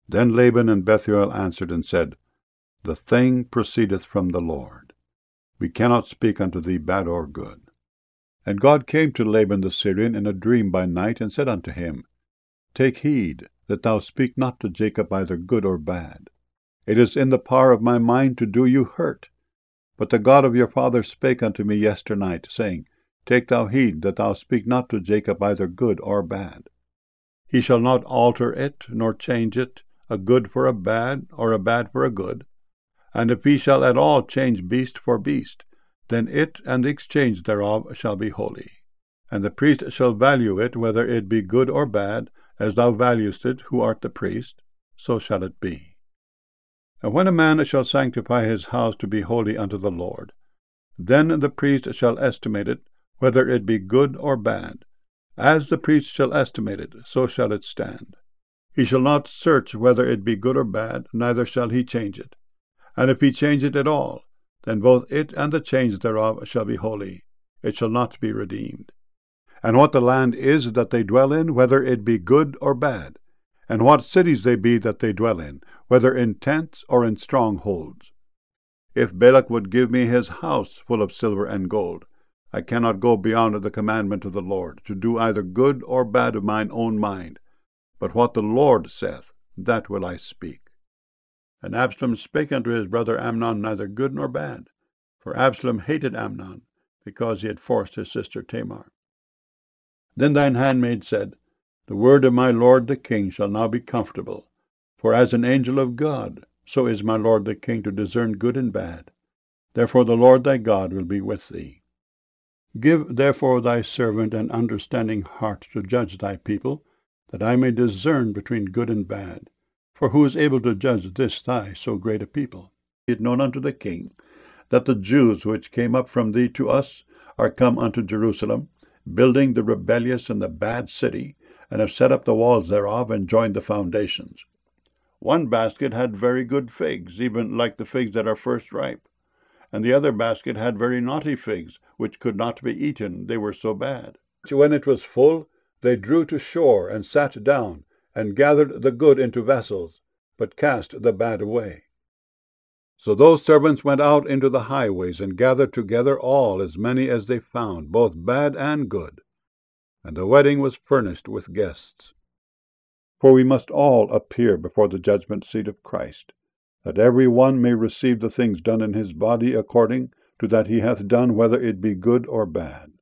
Then Laban and Bethuel answered and said, The thing proceedeth from the Lord. We cannot speak unto thee bad or good. And God came to Laban the Syrian in a dream by night, and said unto him, Take heed that thou speak not to Jacob either good or bad. It is in the power of my mind to do you hurt. But the God of your father spake unto me yesternight, saying, Take thou heed that thou speak not to Jacob either good or bad. He shall not alter it, nor change it, a good for a bad, or a bad for a good. And if he shall at all change beast for beast, then it and the exchange thereof shall be holy. And the priest shall value it, whether it be good or bad, as thou valuest it, who art the priest, so shall it be. And when a man shall sanctify his house to be holy unto the Lord, then the priest shall estimate it, whether it be good or bad. As the priest shall estimate it, so shall it stand. He shall not search whether it be good or bad, neither shall he change it. And if he change it at all, then both it and the change thereof shall be holy. It shall not be redeemed. And what the land is that they dwell in, whether it be good or bad, and what cities they be that they dwell in, whether in tents or in strongholds. If Balak would give me his house full of silver and gold, I cannot go beyond the commandment of the Lord, to do either good or bad of mine own mind. But what the Lord saith, that will I speak. And Absalom spake unto his brother Amnon neither good nor bad, for Absalom hated Amnon, because he had forced his sister Tamar. Then thine handmaid said, The word of my lord the king shall now be comfortable, for as an angel of God, so is my lord the king to discern good and bad. Therefore the Lord thy God will be with thee. Give therefore thy servant an understanding heart to judge thy people, that I may discern between good and bad. For who is able to judge this thy so great a people? Be it known unto the king, that the Jews which came up from thee to us are come unto Jerusalem, building the rebellious and the bad city, and have set up the walls thereof, and joined the foundations. One basket had very good figs, even like the figs that are first ripe. And the other basket had very naughty figs, which could not be eaten, they were so bad. When it was full, they drew to shore, and sat down, and gathered the good into vessels, but cast the bad away. So those servants went out into the highways, and gathered together all as many as they found, both bad and good. And the wedding was furnished with guests. For we must all appear before the judgment seat of Christ, that every one may receive the things done in his body according to that he hath done, whether it be good or bad.